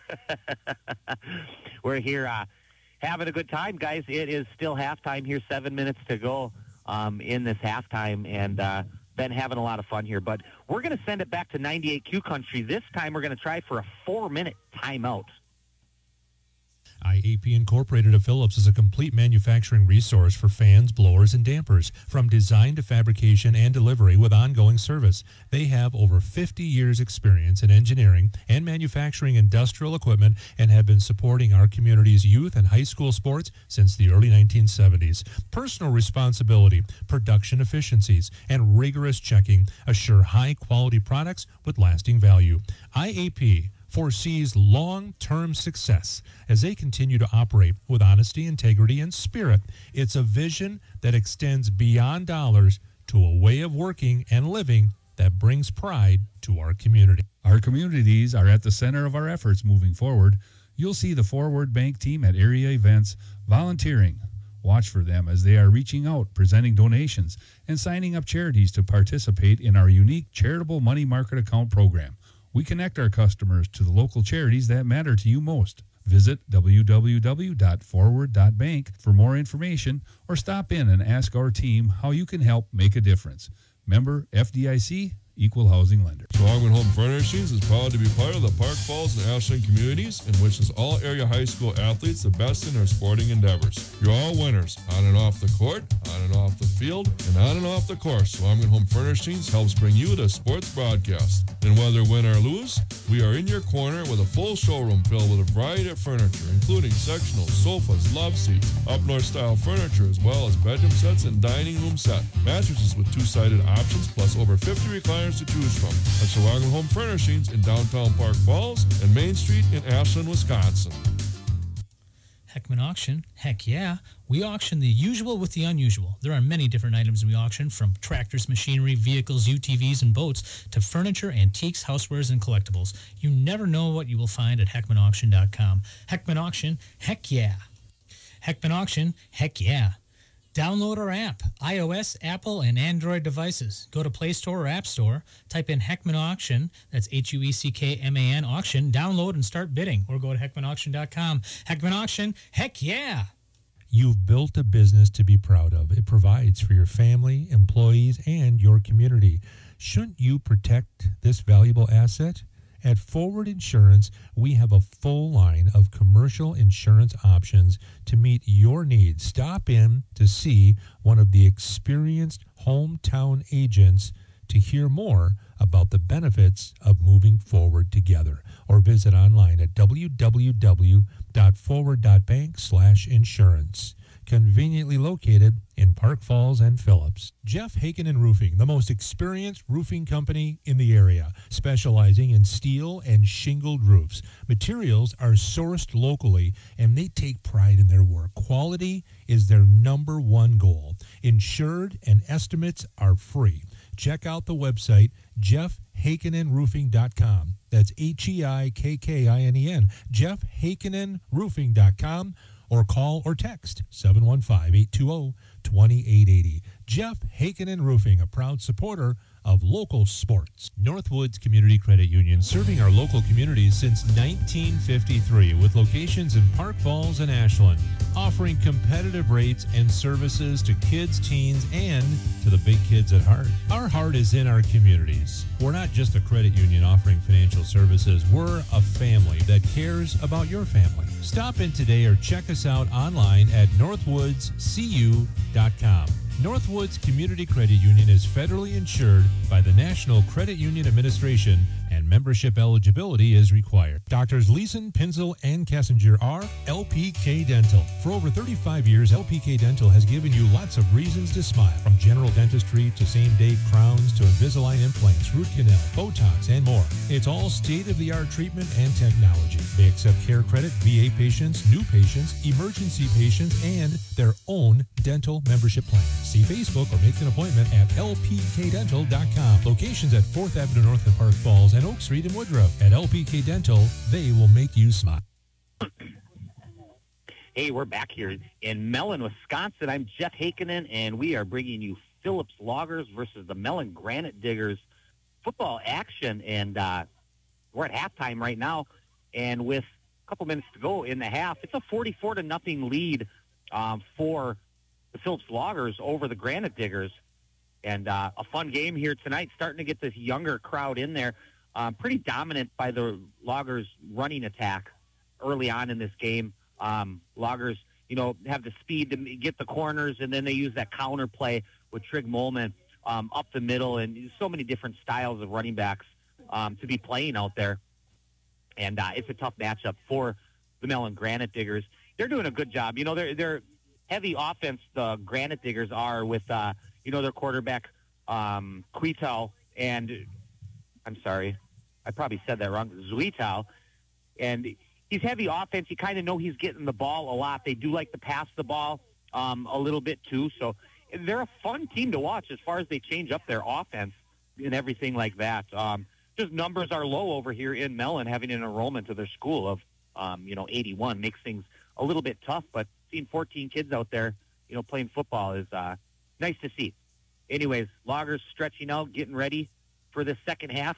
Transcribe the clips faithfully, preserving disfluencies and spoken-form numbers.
We're here uh, having a good time, guys. It is still halftime here, seven minutes to go um, in this halftime, and uh, been having a lot of fun here. But we're going to send it back to ninety-eight Q Country. This time we're going to try for a four-minute timeout. I A P Incorporated of Phillips is a complete manufacturing resource for fans, blowers, and dampers, from design to fabrication and delivery with ongoing service. They have over fifty years experience in engineering and manufacturing industrial equipment and have been supporting our community's youth and high school sports since the early nineteen seventies. Personal responsibility, production efficiencies, and rigorous checking assure high-quality products with lasting value. I A P foresees long-term success as they continue to operate with honesty, integrity, and spirit. It's a vision that extends beyond dollars to a way of working and living that brings pride to our community. Our communities are at the center of our efforts moving forward. You'll see the Forward Bank team at area events volunteering. Watch for them as they are reaching out, presenting donations, and signing up charities to participate in our unique charitable money market account program. We connect our customers to the local charities that matter to you most. Visit w w w dot forward dot bank for more information or stop in and ask our team how you can help make a difference. Member F D I C, Equal Housing Lender. Schwagman Home Furnishings is proud to be part of the Park Falls and Ashland communities and wishes all area high school athletes the best in their sporting endeavors. You're all winners, on and off the court, on and off the field, and on and off the course. Schwagman Home Furnishings helps bring you the sports broadcast. And whether win or lose, we are in your corner with a full showroom filled with a variety of furniture, including sectionals, sofas, love seats, up-north style furniture, as well as bedroom sets and dining room set. Mattresses with two-sided options, plus over fifty recliners to choose from at Shawagam Home Furnishings in downtown Park Falls and Main Street in Ashland, Wisconsin. Heckman Auction, heck yeah. We auction the usual with the unusual. There are many different items we auction, from tractors, machinery, vehicles, U T Vs, and boats, to furniture, antiques, housewares, and collectibles. You never know what you will find at heckman auction dot com. Heckman Auction, heck yeah. Heckman Auction, heck yeah. Download our app, iOS, Apple, and Android devices. Go to Play Store or App Store, type in Heckman Auction, that's H U E C K M A N, auction, download and start bidding, or go to heckman auction dot com. Heckman Auction, heck yeah! You've built a business to be proud of. It provides for your family, employees, and your community. Shouldn't you protect this valuable asset? At Forward Insurance, we have a full line of commercial insurance options to meet your needs. Stop in to see one of the experienced hometown agents to hear more about the benefits of moving forward together, or visit online at w w w dot forward dot bank slash insurance. Conveniently located in Park Falls and Phillips. Jeff Hakenin Roofing, the most experienced roofing company in the area, specializing in steel and shingled roofs. Materials are sourced locally, and they take pride in their work. Quality is their number one goal. Insured and estimates are free. Check out the website, jeff hakenin roofing dot com. That's H E I K K I N E N, jeff hakenin roofing dot com. Or call or text seven one five, eight two zero, two eight eight zero. Jeff Hakenin Roofing, a proud supporter of local sports. Northwoods Community Credit Union, serving our local communities since nineteen fifty-three, with locations in Park Falls and Ashland, offering competitive rates and services to kids, teens, and to the big kids at heart. Our heart is in our communities. We're not just a credit union offering financial services. We're a family that cares about your family. Stop in today or check us out online at northwoods c u dot com. Northwoods Community Credit Union is federally insured by the National Credit Union Administration, and membership eligibility is required. Doctors Leeson, Pinzel, and Kessinger are L P K Dental. For over thirty-five years, L P K Dental has given you lots of reasons to smile. From general dentistry to same-day crowns to Invisalign implants, root canal, Botox, and more. It's all state-of-the-art treatment and technology. They accept care credit, V A patients, new patients, emergency patients, and their own dental membership plan. See Facebook or make an appointment at L P K dental dot com. Locations at fourth Avenue North in Park Falls and Oak Street in Woodruff. At L P K Dental, they will make you smile. Hey, we're back here in Mellon, Wisconsin. I'm Jeff Hakenin, and we are bringing you Phillips Loggers versus the Mellon Granite Diggers football action. And uh, we're at halftime right now. And with couple minutes to go in the half. It's a forty-four to nothing lead um, for the Phillips Loggers over the Granite Diggers. And uh, a fun game here tonight, starting to get this younger crowd in there. Um, pretty dominant by the Loggers running attack early on in this game. Um, Loggers, you know, have the speed to get the corners, and then they use that counter play with Trig Molman um, up the middle, and so many different styles of running backs um, to be playing out there. And uh, it's a tough matchup for the Mellon Granite Diggers. They're doing a good job. You know, they're, they're heavy offense, the Granite Diggers are, with, uh, you know, their quarterback, um, Quetal, and I'm sorry, I probably said that wrong, Zuital. And he's heavy offense. You kind of know he's getting the ball a lot. They do like to pass the ball um, a little bit too. So they're a fun team to watch as far as they change up their offense and everything like that. Um, just numbers are low over here in Mellon, having an enrollment to their school of, um, you know, eighty-one makes things a little bit tough. But seeing fourteen kids out there, you know, playing football is uh, nice to see. Anyways, Loggers stretching out, getting ready for the second half.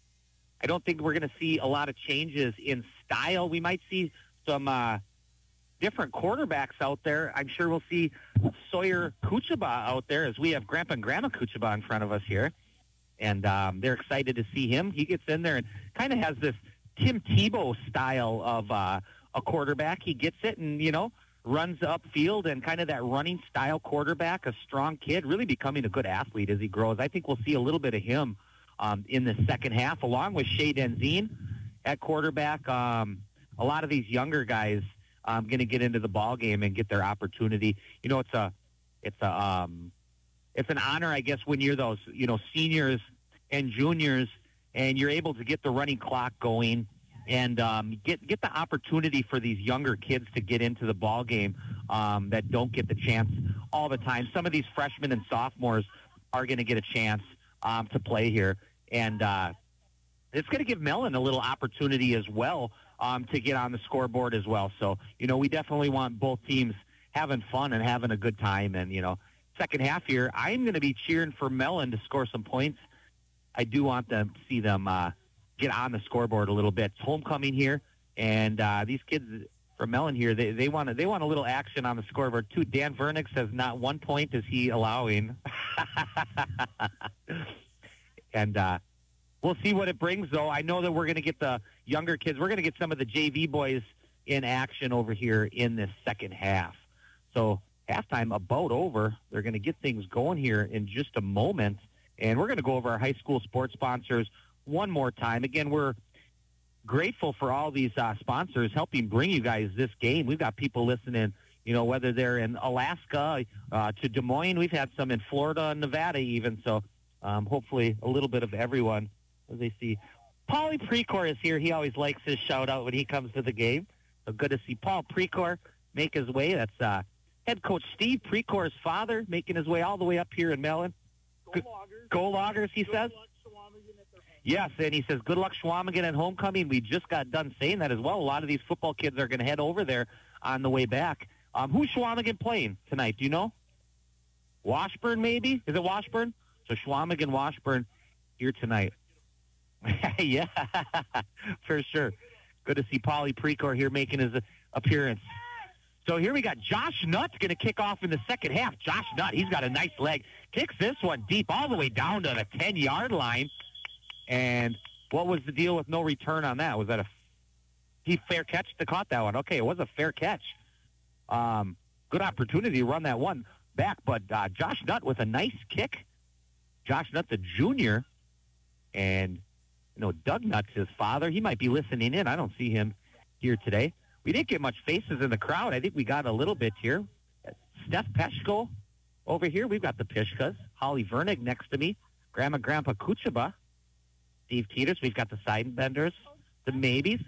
I don't think we're going to see a lot of changes in style. We might see some uh, different quarterbacks out there. I'm sure we'll see Sawyer Kuchaba out there, as we have Grandpa and Grandma Kuchaba in front of us here. And um, they're excited to see him. He gets in there and kind of has this Tim Tebow style of uh, a quarterback. He gets it and, you know, runs upfield, and kind of that running style quarterback, a strong kid, really becoming a good athlete as he grows. I think we'll see a little bit of him Um, in the second half, along with Shea Denzine at quarterback. Um, a lot of these younger guys um, going to get into the ball game and get their opportunity. You know, it's a, it's a, um, it's an honor, I guess, when you're those, you know, seniors and juniors, and you're able to get the running clock going and um, get get the opportunity for these younger kids to get into the ball game um, that don't get the chance all the time. Some of these freshmen and sophomores are going to get a chance Um, to play here, and uh, it's going to give Mellon a little opportunity as well um, to get on the scoreboard as well. So, you know, we definitely want both teams having fun and having a good time. And, you know, second half here, I'm going to be cheering for Mellon to score some points. I do want them to see them uh, get on the scoreboard a little bit. It's homecoming here, and uh, these kids from Mellon here, they, they want they want a little action on the scoreboard too. Dan Vernick says not one point is he allowing. And uh, we'll see what it brings, though. I know that we're going to get the younger kids. We're going to get some of the J V boys in action over here in this second half. So halftime about over. They're going to get things going here in just a moment. And we're going to go over our high school sports sponsors one more time. Again, we're grateful for all these uh, sponsors helping bring you guys this game. We've got people listening, you know, whether they're in Alaska uh, to Des Moines. We've had some in Florida and Nevada even. So um, hopefully a little bit of everyone as they see. Paulie Precor is here. He always likes his shout-out when he comes to the game. So good to see Paul Precor make his way. That's uh, head coach Steve Precor's father making his way all the way up here in Mellon. Go Loggers. Go Loggers, he says. Yes, and he says, good luck, Schwamigan, at homecoming. We just got done saying that as well. A lot of these football kids are going to head over there on the way back. Um, who's Schwamigan playing tonight? Do you know? Washburn, maybe? Is it Washburn? So Schwamigan, Washburn here tonight. Yeah, for sure. Good to see Paulie Precor here making his appearance. So here we got Josh Nutt's going to kick off in the second half. Josh Nutt, he's got a nice leg. Kicks this one deep all the way down to the ten-yard line. And what was the deal with no return on that? Was that a he fair catch to caught that one? Okay, it was a fair catch. Um, good opportunity to run that one back, but uh, Josh Nutt with a nice kick. Josh Nutt, the junior, and you know Doug Nutt's his father. He might be listening in. I don't see him here today. We didn't get much faces in the crowd. I think we got a little bit here. Steph Peshko over here. We've got the Pishkas. Holly Vernig next to me. Grandma, Grandpa Kuchaba. Steve Teeters. We've got the Seidenbenders, the Maybes.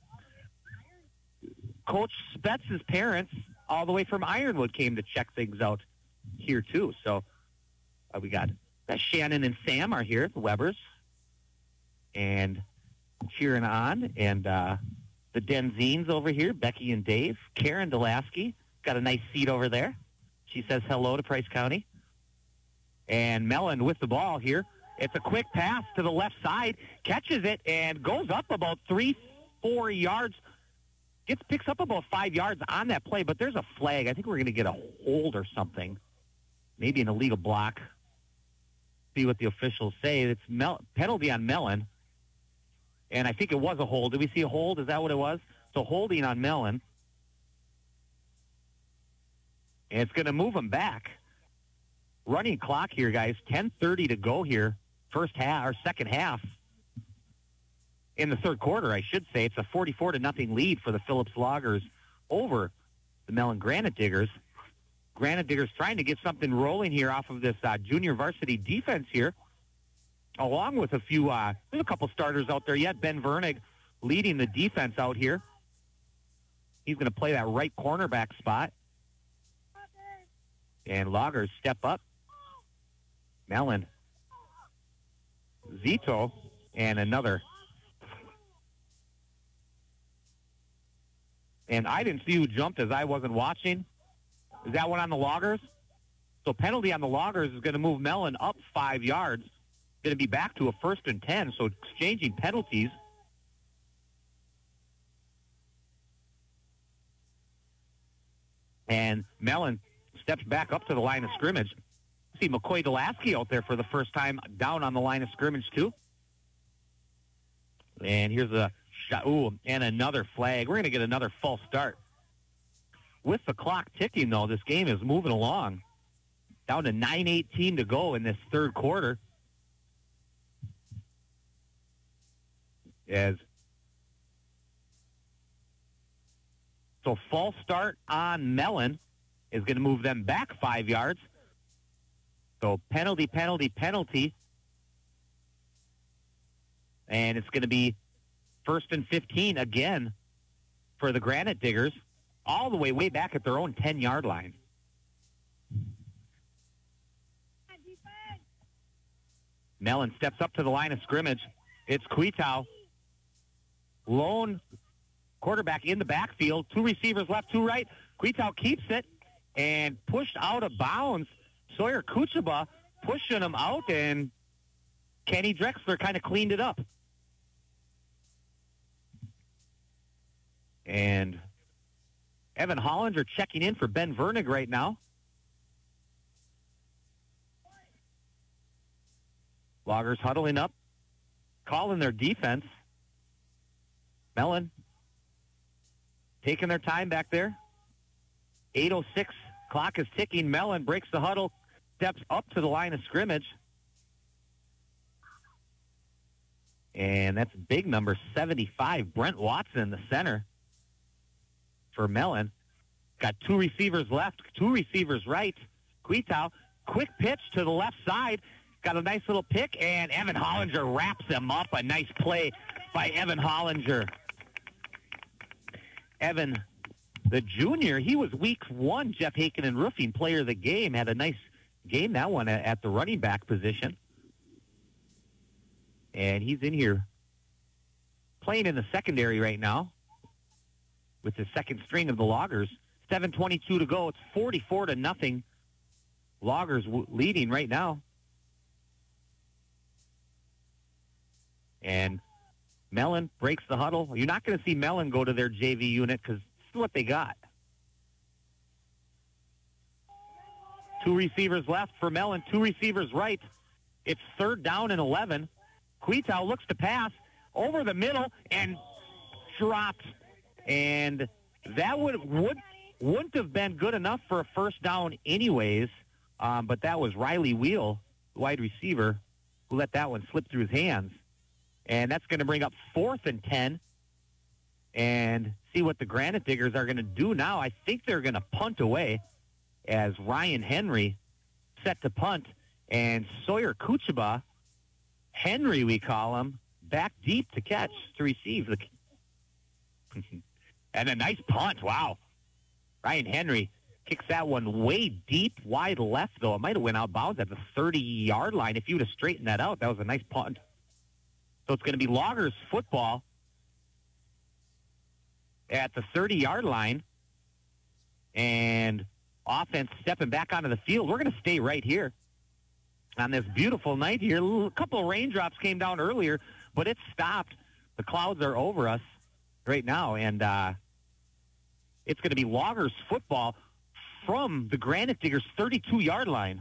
Coach Spetz's parents, all the way from Ironwood, came to check things out here, too. So uh, we got uh, Shannon and Sam are here, the Webbers, and cheering on. And uh, the Denzines over here, Becky and Dave. Karen Delasky, got a nice seat over there. She says hello to Price County. And Mellon with the ball here. It's a quick pass to the left side, catches it, and goes up about three, four yards. Gets picks up about five yards on that play, but there's a flag. I think we're going to get a hold or something. Maybe an illegal block. See what the officials say. It's Mel- penalty on Mellon. And I think it was a hold. Did we see a hold? Is that what it was? So holding on Mellon. And it's going to move him back. Running clock here, guys. ten thirty to go here. First half, or second half. In the third quarter, I should say. It's a forty-four to nothing lead for the Phillips Loggers over the Mellon Granite Diggers. Granite Diggers trying to get something rolling here off of this uh, junior varsity defense here, along with a few, uh, there's a couple starters out there yet. Ben Vernig leading the defense out here. He's going to play that right cornerback spot. And Loggers step up. Mellon. Zito and another. And I didn't see who jumped as I wasn't watching. Is that one on the Loggers? So penalty on the Loggers is going to move Mellon up five yards. Going to be back to a first and ten, so exchanging penalties. And Mellon steps back up to the line of scrimmage. See McCoy Delaski out there for the first time down on the line of scrimmage, too. And here's a shot. Ooh, and another flag. We're going to get another false start. With the clock ticking, though, this game is moving along. Down to nine eighteen to go in this third quarter. As so false start on Mellon is going to move them back five yards. So penalty, penalty, penalty. And it's going to be first and fifteen again for the Granite Diggers, all the way, way back at their own ten-yard line. Mellon steps up to the line of scrimmage. It's Quetow. Lone quarterback in the backfield. Two receivers left, two right. Quetow keeps it and pushed out of bounds. Sawyer Kuchaba pushing him out, and Kenny Drexler kind of cleaned it up. And Evan Hollinger checking in for Ben Vernig right now. Loggers huddling up, calling their defense. Mellon taking their time back there. eight oh six, clock is ticking. Mellon breaks the huddle, steps up to the line of scrimmage. And that's big number seventy-five, Brent Watson, the center for Mellon. Got two receivers left, two receivers right. Quetow, quick pitch to the left side. Got a nice little pick, and Evan Hollinger wraps him up. A nice play by Evan Hollinger. Evan, the junior, he was week one Jeff Haken Roofing player of the game. Had a nice game, that one, at the running back position. And he's in here playing in the secondary right now with the second string of the Loggers. seven twenty-two to go. It's forty-four to nothing. Loggers w- leading right now. And Mellon breaks the huddle. You're not going to see Mellon go to their J V unit because this is what they got. Two receivers left for Mellon, two receivers right. It's third down and eleven. Quetow looks to pass over the middle and dropped. And that would, would, wouldn't have been good enough for a first down anyways, um, but that was Riley Wheel, wide receiver, who let that one slip through his hands. And that's going to bring up fourth and ten. And see what the Granite Diggers are going to do now. I think they're going to punt away as Ryan Henry set to punt. And Sawyer Kuchaba, Henry we call him, back deep to catch, to receive. the. And a nice punt. Wow. Ryan Henry kicks that one way deep, wide left, though. It might have went out of bounds at the thirty-yard line. If you would have straightened that out, that was a nice punt. So it's going to be Loggers football at the thirty-yard line. And offense stepping back onto the field. We're going to stay right here on this beautiful night here. A couple of raindrops came down earlier, but it stopped. The clouds are over us right now. And uh, It's going to be Loggers football from the Granite Diggers thirty-two-yard line.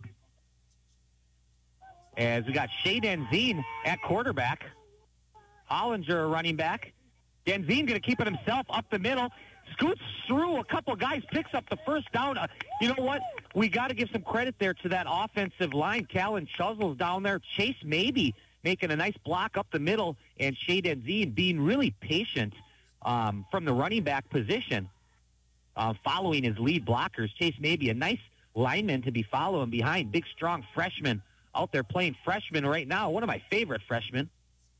As we got Shea Denzine at quarterback. Hollinger running back. Denzine going to keep it himself up the middle. Scoots through a couple guys, picks up the first down. Uh, you know what? We got to give some credit there to that offensive line. Callan Chuzzles down there. Chase Maybe making a nice block up the middle. And Shea Denzine being really patient um, from the running back position, uh, following his lead blockers. Chase Maybe, a nice lineman to be following behind. Big, strong freshman out there playing freshman right now. One of my favorite freshmen.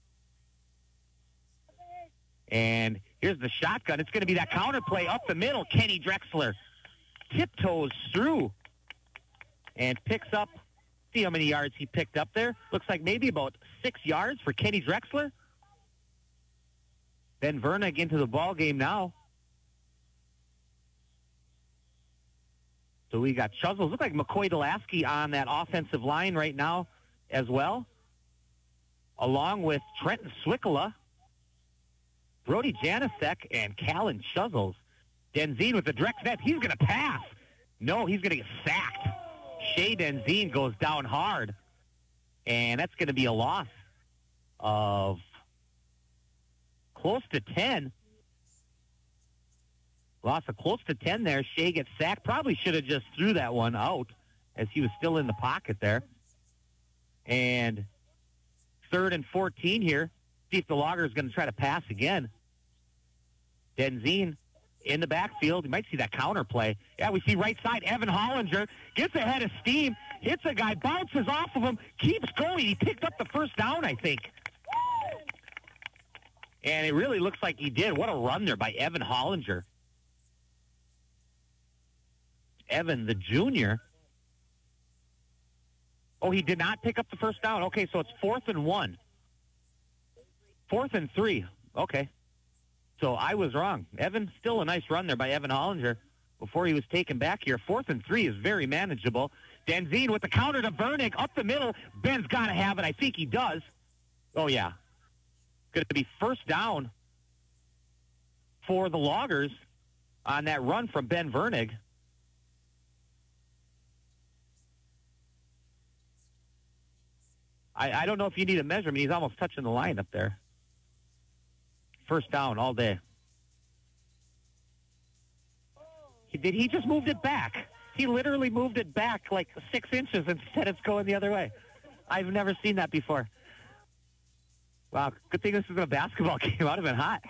And here's the shotgun. It's going to be that counter play up the middle. Kenny Drexler tiptoes through and picks up, see how many yards he picked up there. Looks like maybe about six yards for Kenny Drexler. Ben Vernig into the ball game now. So we got Chuzzles. Look like McCoy Delaski on that offensive line right now as well, along with Trenton Swickala, Brody Janisek, and Callan Chuzzles. Denzine with the direct net. He's going to pass. No, he's going to get sacked. Shea Denzine goes down hard. And that's going to be a loss of close to ten. Loss of close to ten there. Shea gets sacked. Probably should have just threw that one out as he was still in the pocket there. And third and fourteen here. See if the Logger is going to try to pass again. Denzine in the backfield. You might see that counter play. Yeah, we see right side. Evan Hollinger gets ahead of steam, hits a guy, bounces off of him, keeps going. He picked up the first down, I think. And it really looks like he did. What a run there by Evan Hollinger. Evan, the junior. Oh, he did not pick up the first down. Okay, so it's fourth and one. Fourth and three. Okay. So I was wrong. Evan, still a nice run there by Evan Hollinger before he was taken back here. Fourth and three is very manageable. Denzine with the counter to Vernig up the middle. Ben's got to have it. I think he does. Oh, yeah. Going to be first down for the Loggers on that run from Ben Vernig. I, I don't know if you need a measurement. He's almost touching the line up there. First down all day. He, did he just moved it back? He literally moved it back like six inches instead of going the other way. I've never seen that before. Wow, good thing this is a basketball game. It would have been hot.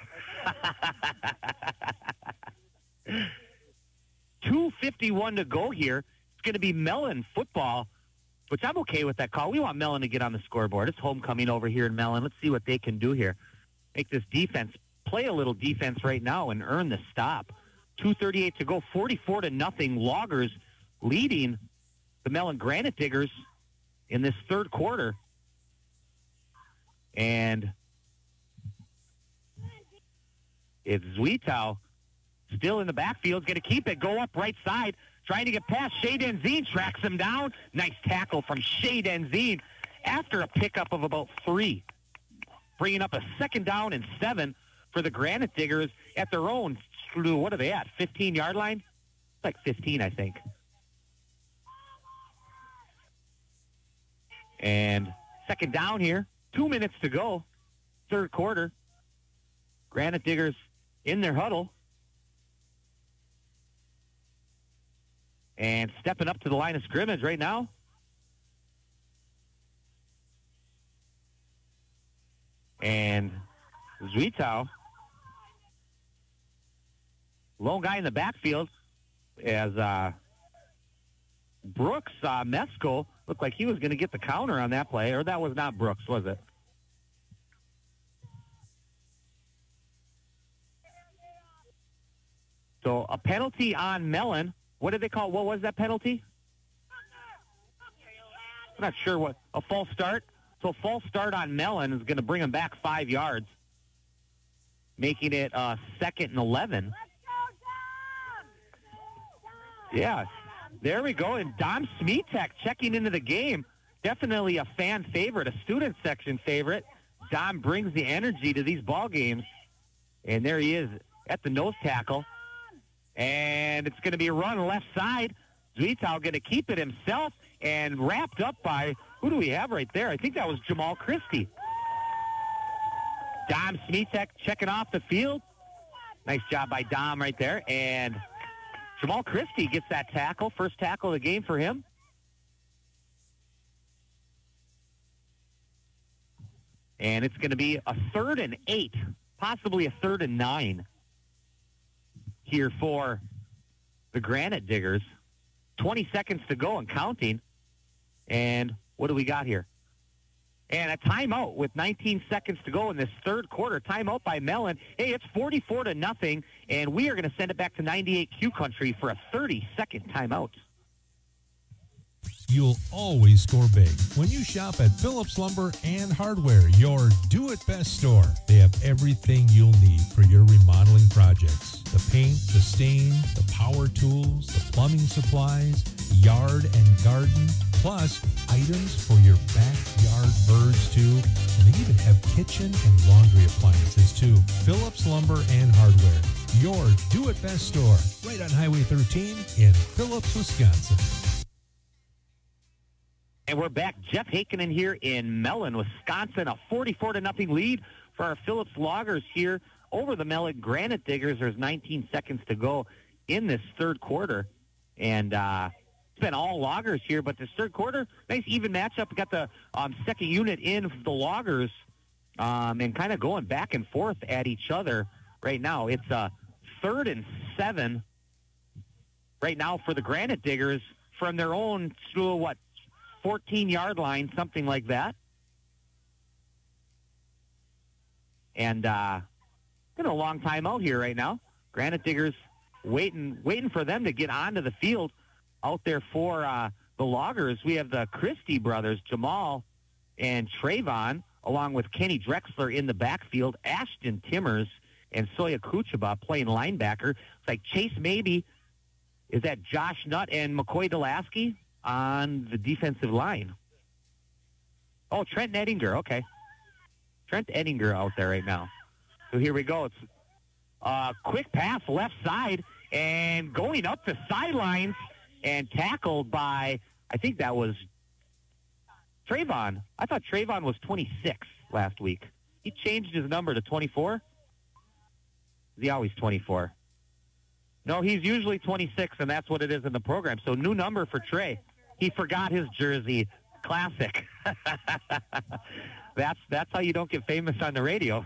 two fifty-one to go here. It's going to be Mellon football, which I'm okay with that call. We want Mellon to get on the scoreboard. It's homecoming over here in Mellon. Let's see what they can do here. Make this defense play a little defense right now and earn the stop. two thirty-eight to go, forty-four to nothing. Loggers leading the Mellon Granite Diggers in this third quarter. And it's Zwietow still in the backfield, going to keep it, go up right side, trying to get past. Shea Denzine tracks him down. Nice tackle from Shea Denzine after a pickup of about three. Bringing up a second down and seven for the Granite Diggers at their own, what are they at, fifteen-yard line? It's like fifteen, I think. And second down here, two minutes to go, third quarter. Granite Diggers in their huddle. And stepping up to the line of scrimmage right now. And Zwietow, lone guy in the backfield, as uh, Brooks uh, Mesco looked like he was going to get the counter on that play, or that was not Brooks, was it? So a penalty on Mellon. What did they call? What was that penalty? I'm not sure what. A false start. So a false start on Mellon is going to bring him back five yards, making it uh, second and eleven. Yeah, there we go. And Dom Smetek checking into the game. Definitely a fan favorite, a student section favorite. Dom brings the energy to these ball games. And there he is at the nose tackle. And it's going to be a run left side. Zwietow going to keep it himself and wrapped up by, who do we have right there? I think that was Jamal Christie. Dom Smetek checking off the field. Nice job by Dom right there. And Jamal Christie gets that tackle, first tackle of the game for him. And it's going to be a third and eight, possibly a third and nine here for the Granite Diggers. twenty seconds to go and counting. And what do we got here? And a timeout with nineteen seconds to go in this third quarter. Timeout by Mellon. Hey, it's forty-four to nothing, and we are going to send it back to ninety-eight Q Country for a thirty-second timeout. You'll always score big when you shop at Phillips Lumber and Hardware, your do-it-best store. They have everything you'll need for your remodeling projects. The paint, the stain, the power tools, the plumbing supplies, yard and garden, plus items for your backyard birds too. And they even have kitchen and laundry appliances too. Phillips Lumber and Hardware, your do-it-best store, right on Highway thirteen in Phillips, Wisconsin. And we're back. Jeff Heikkinen here in Mellon, Wisconsin. A forty-four to nothing lead for our Phillips Loggers here over the Mellon Granite Diggers. There's nineteen seconds to go in this third quarter. And uh, it's been all Loggers here, but this third quarter, nice even matchup. We got the um, second unit in for the Loggers um, and kind of going back and forth at each other right now. It's a third and seven right now for the Granite Diggers from their own, what, fourteen-yard line, something like that. And uh, been a long time out here right now. Granite Diggers waiting waiting for them to get onto the field out there for uh, the Loggers. We have the Christie brothers, Jamal and Trayvon, along with Kenny Drexler in the backfield, Ashton Timmers and Soya Kuchaba playing linebacker. It's like Chase Maybe, is that Josh Nutt and McCoy Delaski on the defensive line. Oh, Trent Ettinger, okay. Trent Ettinger out there right now. So here we go. It's a quick pass left side and going up the sidelines and tackled by, I think that was Trayvon. I thought Trayvon was twenty-six last week. He changed his number to twenty-four. Is he always twenty-four? No, he's usually twenty-six, and that's what it is in the program. So new number for Trey. He forgot his jersey. Classic. that's that's how you don't get famous on the radio.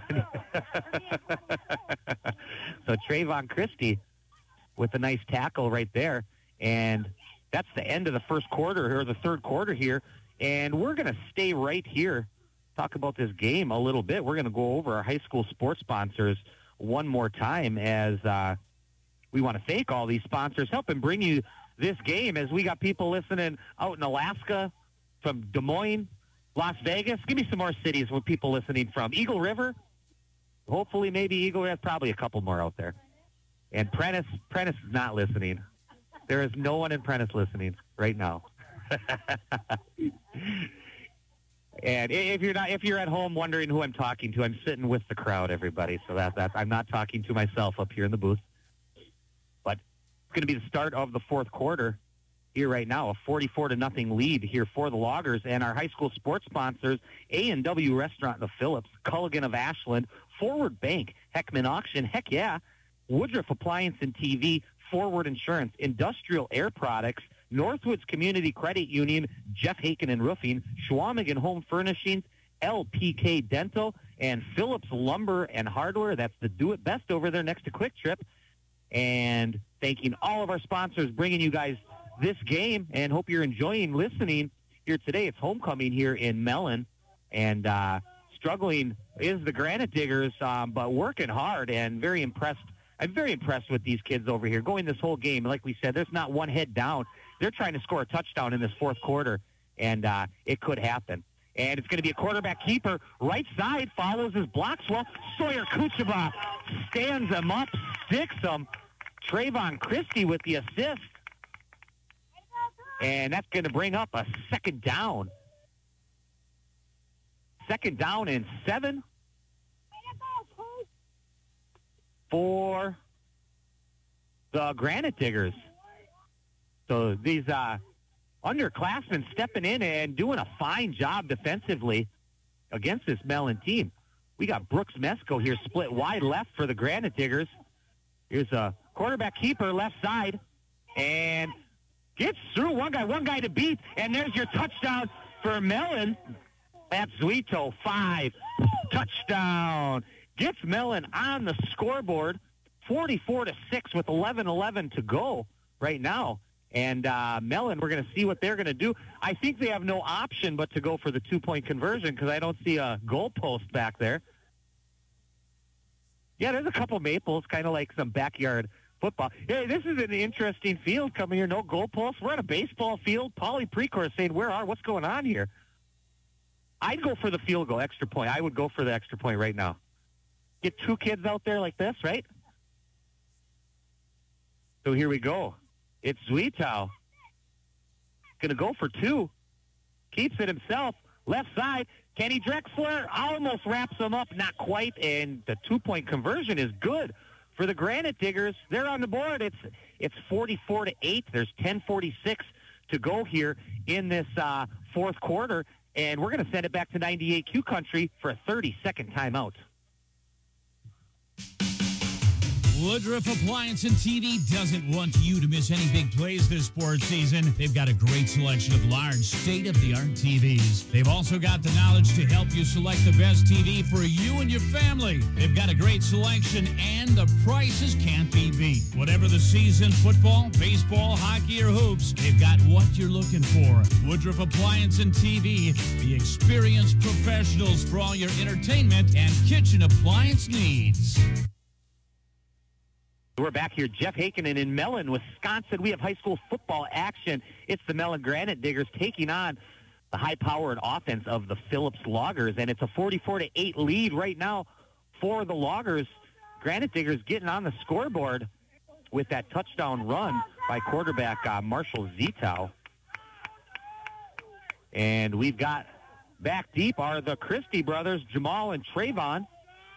So Trayvon Christie with a nice tackle right there. And that's the end of the first quarter, or the third quarter here. And we're going to stay right here, talk about this game a little bit. We're going to go over our high school sports sponsors one more time as uh, we want to thank all these sponsors helping bring you this game, as we got people listening out in Alaska, from Des Moines, Las Vegas. Give me some more cities with people listening from. Eagle River. Hopefully, maybe Eagle River. Probably a couple more out there. And Prentice, Prentice is not listening. There is no one in Prentice listening right now. And if you're not, if you're at home wondering who I'm talking to, I'm sitting with the crowd, everybody. So that that I'm not talking to myself up here in the booth. But it's going to be the start of the fourth quarter here right now, a forty-four to nothing lead here for the Loggers. And our high school sports sponsors, A and W Restaurant of Phillips, Culligan of Ashland, Forward Bank, Heckman Auction, heck yeah, Woodruff Appliance and T V, Forward Insurance, Industrial Air Products, Northwoods Community Credit Union, Jeff Heikkinen Roofing, Schwamigan Home Furnishings, L P K Dental, and Phillips Lumber and Hardware. That's the Do It Best over there next to Quick Trip. And thanking all of our sponsors, bringing you guys this game, and hope you're enjoying listening here today. It's homecoming here in Mellon, and uh, struggling is the Granite Diggers, um, but working hard and very impressed. I'm very impressed with these kids over here going this whole game. Like we said, there's not one head down. They're trying to score a touchdown in this fourth quarter, and uh, it could happen. And it's going to be a quarterback keeper. Right side follows his blocks well. Sawyer Kuchaba stands him up, sticks him. Trayvon Christie with the assist. And that's going to bring up a second down. Second down and seven. For the Granite Diggers. So these uh, underclassmen stepping in and doing a fine job defensively against this Mellon team. We got Brooks Mesco here split wide left for the Granite Diggers. Here's a quarterback keeper left side and gets through one guy, one guy to beat, and there's your touchdown for Mellon. At Zuito, five, touchdown. Gets Mellon on the scoreboard, forty-four to six with eleven eleven to go right now. And uh, Mellon, we're going to see what they're going to do. I think they have no option but to go for the two-point conversion because I don't see a goalpost back there. Yeah, there's a couple maples, kind of like some backyard football. Hey, this is an interesting field coming here. No goalposts. We're at a baseball field. Polly Precor saying, where are, what's going on here? I'd go for the field goal, extra point. I would go for the extra point right now. Get two kids out there like this, right? So here we go. It's Zuitow. Going to go for two. Keeps it himself. Left side. Kenny Drexler almost wraps him up. Not quite. And the two-point conversion is good for the Granite Diggers. They're on the board. It's it's forty-four to eight. There's ten forty-six to go here in this uh, fourth quarter. And we're going to send it back to ninety-eight Q Country for a thirty-second timeout. Woodruff Appliance and T V doesn't want you to miss any big plays this sports season. They've got a great selection of large, state-of-the-art T Vs. They've also got the knowledge to help you select the best T V for you and your family. They've got a great selection, and the prices can't be beat. Whatever the season, football, baseball, hockey, or hoops, they've got what you're looking for. Woodruff Appliance and T V, the experienced professionals for all your entertainment and kitchen appliance needs. We're back here, Jeff Hakinen in Mellon, Wisconsin. We have high school football action. It's the Mellon Granite Diggers taking on the high-powered offense of the Phillips Loggers, and it's a forty-four to eight lead right now for the Loggers. Granite Diggers getting on the scoreboard with that touchdown run by quarterback uh, Marshall Zitow. And we've got back deep are the Christie brothers, Jamal and Trayvon.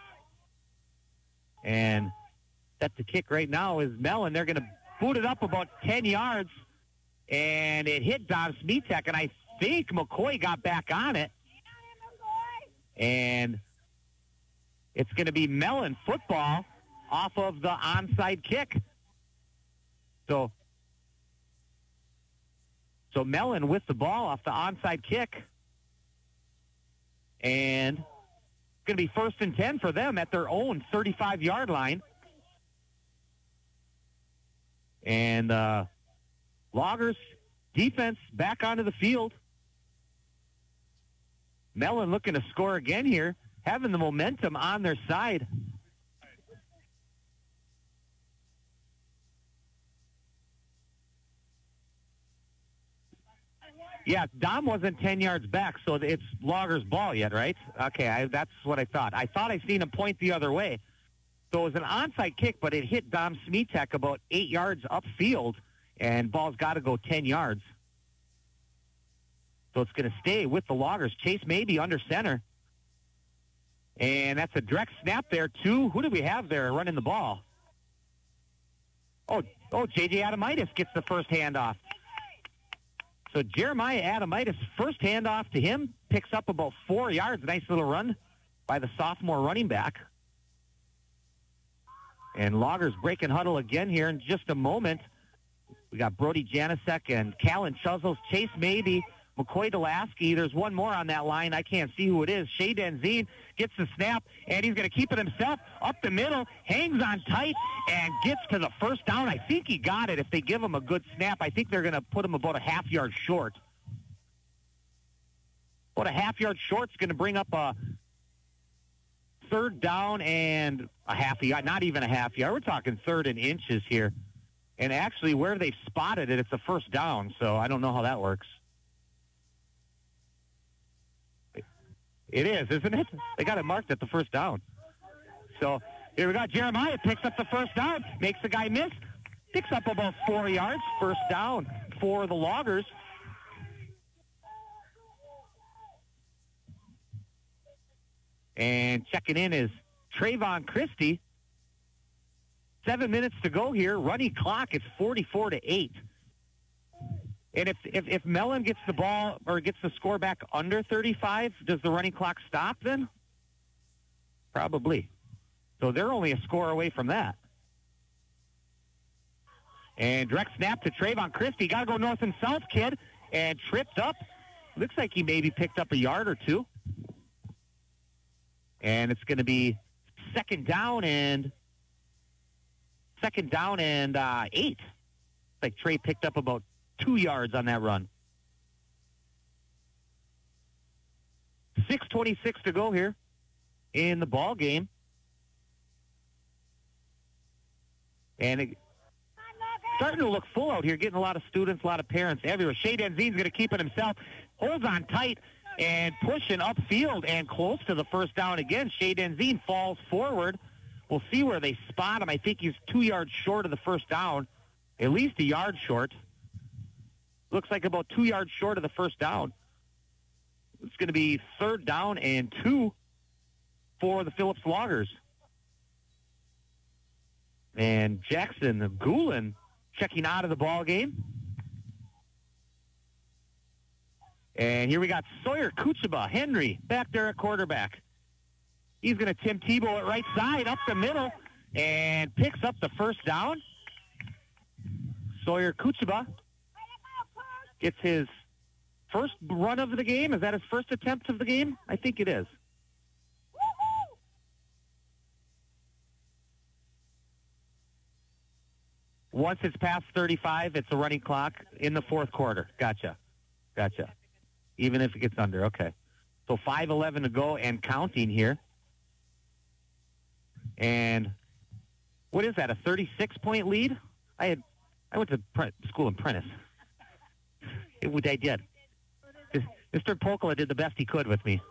And set to kick right now is Mellon. They're going to boot it up about ten yards, and it hit Don Smetek, and I think McCoy got back on it. And it's going to be Mellon football off of the onside kick. So, so Mellon with the ball off the onside kick. And it's going to be first and ten for them at their own thirty-five-yard line. And uh, Loggers defense back onto the field. Mellon looking to score again here, having the momentum on their side. Yeah, Dom wasn't ten yards back, so it's Loggers' ball yet, right? Okay, I, that's what I thought. I thought I seen him point the other way. So it was an onside kick, but it hit Dom Smetek about eight yards upfield, and ball's got to go ten yards. So it's going to stay with the Loggers. Chase Maybe under center. And that's a direct snap there to, who do we have there running the ball? Oh, oh, J J Adamitis gets the first handoff. So Jeremiah Adamitis, first handoff to him, picks up about four yards. Nice little run by the sophomore running back. And Loggers breaking huddle again here in just a moment. We got Brody Janicek and Callan Chuzels, Chase Maybe, McCoy Delaski. There's one more on that line. I can't see who it is. Shea Denzine gets the snap, and he's going to keep it himself up the middle, hangs on tight, and gets to the first down. I think he got it. If they give him a good snap, I think they're going to put him about a half yard short. About a half yard short is going to bring up a third down and a half a yard, not even a half yard. We're talking third and inches here. And actually, where they've spotted it, it's a first down, so I don't know how that works. It is, isn't it? They got it marked at the first down. So here we go. Jeremiah picks up the first down, makes the guy miss, picks up about four yards, first down for the Loggers. And checking in is Trayvon Christie. Seven minutes to go here. Running clock, it's forty-four to eight. And if, if, if Mellon gets the ball or gets the score back under thirty-five, does the running clock stop then? Probably. So they're only a score away from that. And direct snap to Trayvon Christie. Got to go north and south, kid. And tripped up. Looks like he maybe picked up a yard or two. And it's going to be second down and second down and uh, eight. It's like Trey picked up about two yards on that run. six twenty-six to go here in the ball game. And it, starting to look full out here, getting a lot of students, a lot of parents everywhere. Shea Denzine's going to keep it himself. Holds on tight and pushing upfield and close to the first down again. Shea Denzine falls forward. We'll see where they spot him. I think he's two yards short of the first down, at least a yard short. Looks like about two yards short of the first down. It's going to be third down and two for the Phillips Loggers. And Jackson Goulin checking out of the ball game. And here we got Sawyer Kuchaba, Henry, back there at quarterback. He's going to Tim Tebow at right side, up the middle, and picks up the first down. Sawyer Kuchaba gets his first run of the game. Is that his first attempt of the game? I think it is. Once it's past thirty-five, it's a running clock in the fourth quarter. Gotcha. Gotcha. Even if it gets under. Okay. So five eleven to go and counting here. And what is that, a thirty-six point lead? I had, I went to pre- school in Prentice. It, I did. Mister Pokola did the best he could with me.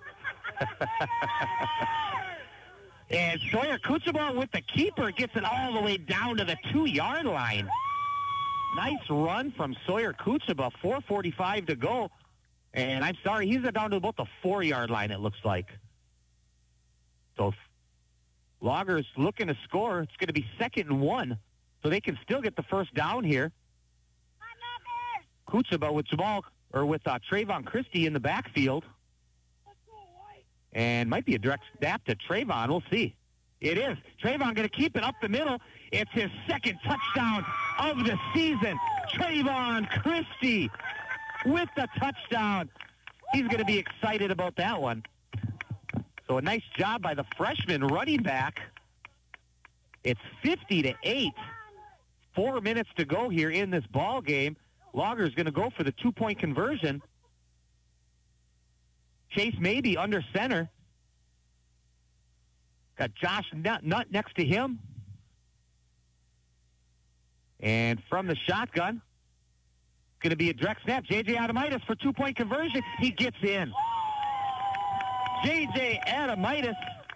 And Sawyer Kuchaba with the keeper gets it all the way down to the two-yard line. Nice run from Sawyer Kuchaba, four forty-five to go. And I'm sorry, he's down to about the four-yard line, it looks like. So Loggers looking to score. It's going to be second and one, so they can still get the first down here. Kuchaba with Jamal, or with uh, Trayvon Christie in the backfield. And might be a direct snap to Trayvon. We'll see. It is. Trayvon going to keep it up the middle. It's his second touchdown of the season. Trayvon Christie with the touchdown. He's going to be excited about that one. So a nice job by the freshman running back. It's fifty to eight. Four minutes to go here in this ball game. Loggers going to go for the two-point conversion. Chase Maybe under center. Got Josh Nutt, Nutt next to him. And from the shotgun, going to be a direct snap. J J Adamitis for two-point conversion. He gets in. J J Adamitis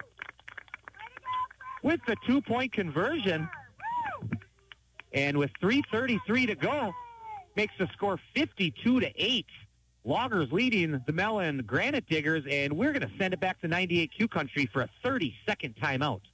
with the two-point conversion. And with three thirty-three to go, makes the score fifty-two to eight. Loggers leading the Mellon Granite Diggers, and we're going to send it back to ninety-eight Q Country for a thirty-second timeout.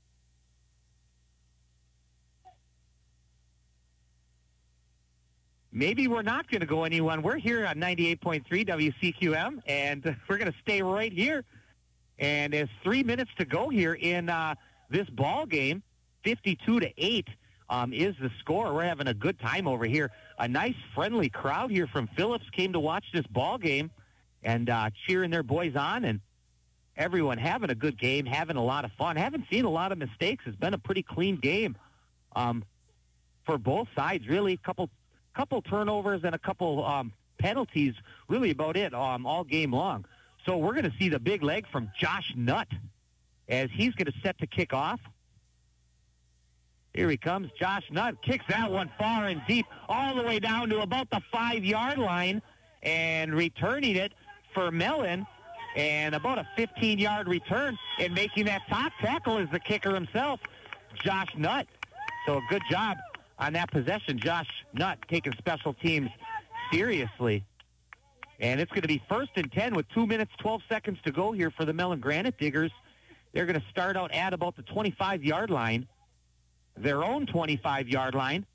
Maybe we're not going to go anyone. We're here on ninety-eight point three W C Q M, and we're going to stay right here. And there's three minutes to go here in uh, this ball game. fifty-two to eight um, is the score. We're having a good time over here. A nice, friendly crowd here from Phillips came to watch this ball game and uh, cheering their boys on, and everyone having a good game, having a lot of fun. Haven't seen a lot of mistakes. It's been a pretty clean game um, for both sides, really. A couple, couple turnovers and a couple um, penalties, really about it um, all game long. So we're going to see the big leg from Josh Nutt as he's going to set to kick off. Here he comes. Josh Nutt kicks that one far and deep, all the way down to about the five-yard line, and returning it for Mellon, and about a fifteen-yard return, and making that top tackle is the kicker himself, Josh Nutt. So a good job on that possession. Josh Nutt taking special teams seriously. And it's going to be first and ten with two minutes, twelve seconds to go here for the Mellon Granite Diggers. They're going to start out at about the twenty-five-yard line. their own twenty-five-yard line.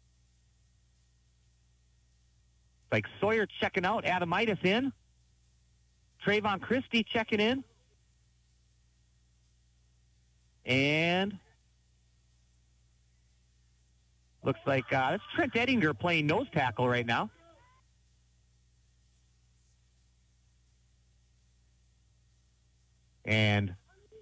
Like Sawyer checking out, Adamitis in. Trayvon Christie checking in. And looks like uh, that's Trent Ettinger playing nose tackle right now. And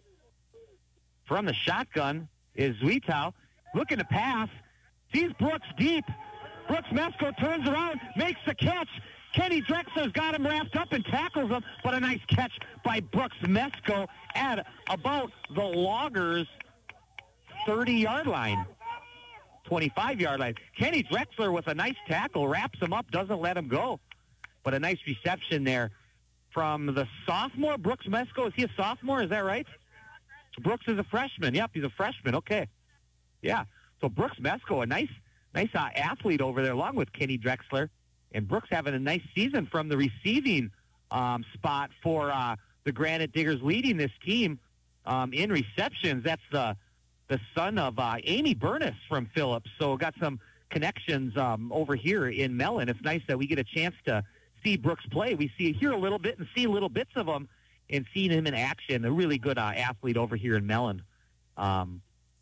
from the shotgun is Zuitau looking to pass. Sees Brooks deep. Brooks Mesko turns around, makes the catch. Kenny Drexler's got him wrapped up and tackles him, but a nice catch by Brooks Mesko at about the Loggers' thirty-yard line, twenty-five-yard line. Kenny Drexler with a nice tackle, wraps him up, doesn't let him go. But a nice reception there from the sophomore, Brooks Mesko. Is he a sophomore? Is that right? Brooks is a freshman. Yep, he's a freshman. Okay. Yeah. So Brooks Mesko, a nice nice uh, athlete over there, along with Kenny Drexler. And Brooks having a nice season from the receiving um, spot for uh, the Granite Diggers, leading this team um, in receptions. That's the the son of uh, Amy Burness from Phillips. So got some connections um, over here in Mellon. It's nice that we get a chance to see Brooks play. We see hear a little bit and see little bits of him and seeing him in action. A really good uh, athlete over here in Mellon. Um,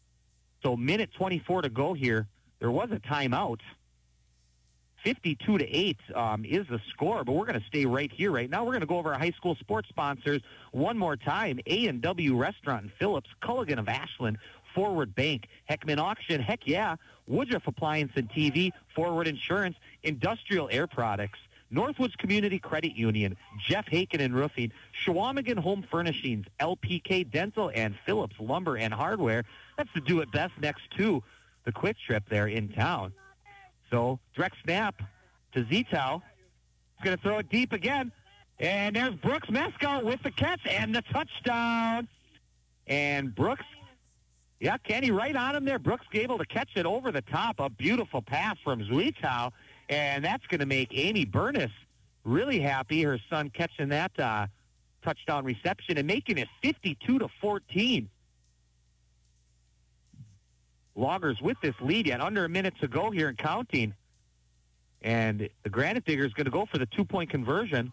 so minute twenty-four to go here. There was a timeout. fifty-two to eight um, is the score, but we're going to stay right here right now. We're going to go over our high school sports sponsors one more time. A and W Restaurant in Phillips, Culligan of Ashland, Forward Bank, Heckman Auction, heck yeah, Woodruff Appliance and T V, Forward Insurance, Industrial Air Products, Northwoods Community Credit Union, Jeff Haken and Roofing, Shawamigan Home Furnishings, L P K Dental, and Phillips Lumber and Hardware. That's the Do It Best next to the Quick Trip there in town. So, direct snap to Zitow. He's going to throw it deep again. And there's Brooks Mesko with the catch and the touchdown. And Brooks, yeah, Kenny right on him there. Brooks able to catch it over the top. A beautiful pass from Zitow. And that's going to make Amy Burness really happy. Her son catching that uh, touchdown reception and making it fifty-two to fourteen. Loggers with this lead yet under a minute to go here and counting. And the Granite Diggers going to go for the two-point conversion.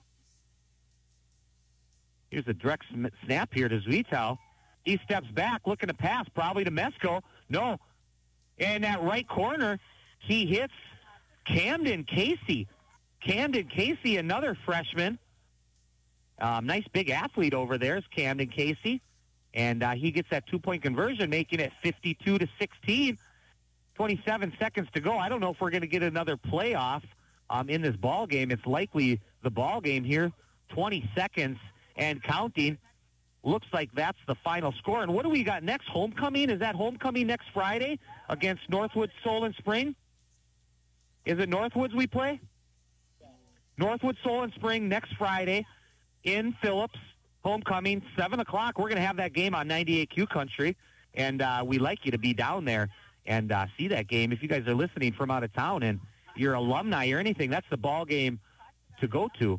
Here's a direct snap here to Zitow. He steps back, looking to pass, probably to Mesko. No. And that right corner, he hits Camden Casey. Camden Casey, another freshman. Um, nice big athlete over there is Camden Casey. And uh, he gets that two-point conversion, making it fifty-two to sixteen. twenty-seven seconds to go. I don't know if we're going to get another playoff um, in this ball game. It's likely the ball game here. twenty seconds and counting. Looks like that's the final score. And what do we got next? Homecoming? Is that homecoming next Friday against Northwoods Solon Spring? Is it Northwoods we play? Northwoods Solon Spring next Friday in Phillips. Homecoming, seven o'clock. We're going to have that game on ninety-eight Q Country, and uh, we'd like you to be down there and uh, see that game. If you guys are listening from out of town and you're alumni or anything, that's the ball game to go to.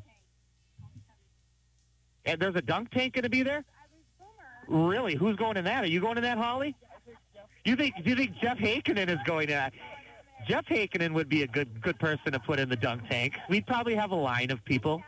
And there's a dunk tank going to be there? Really? Who's going in that? Are you going in that, Holly? You think? Do you think Jeff Hakenen is going in that? Jeff Hakenen would be a good good person to put in the dunk tank. We'd probably have a line of people.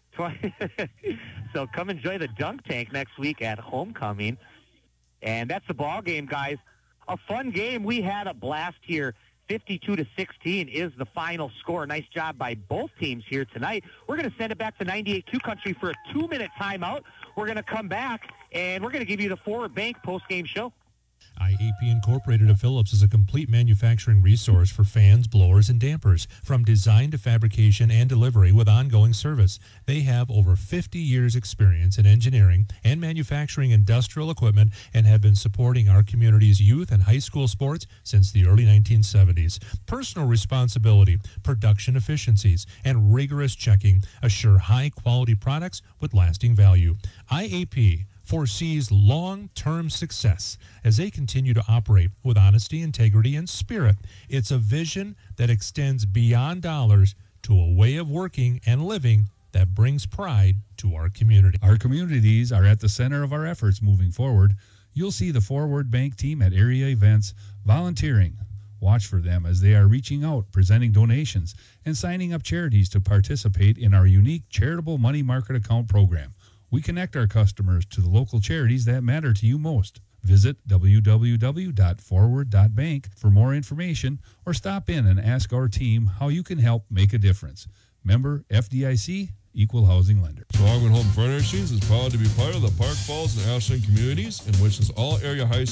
So come enjoy the dunk tank next week at Homecoming. And that's the ball game, guys. A fun game. We had a blast here. fifty-two to sixteen is the final score. Nice job by both teams here tonight. We're going to send it back to ninety-eight Q Country for a two-minute timeout. We're going to come back, and we're going to give you the Forward Bank post-game show. I A P Incorporated of Phillips is a complete manufacturing resource for fans, blowers, and dampers, from design to fabrication and delivery with ongoing service. They have over fifty years experience in engineering and manufacturing industrial equipment and have been supporting our community's youth and high school sports since the early nineteen seventies. Personal responsibility, production efficiencies, and rigorous checking assure high-quality products with lasting value. I A P foresees long-term success as they continue to operate with honesty, integrity, and spirit. It's a vision that extends beyond dollars to a way of working and living that brings pride to our community. Our communities are at the center of our efforts moving forward. you'll see the Forward Bank team at area events volunteering. Watch for them as they are reaching out, presenting donations, and signing up charities to participate in our unique charitable money market account program. We connect our customers to the local charities that matter to you most. Visit w w w dot forward dot bank for more information or stop in and ask our team how you can help make a difference. Member F D I C, Equal Housing Lender. Longman Home Furnishings is proud to be part of the Park Falls and Ashland communities, in which is all area high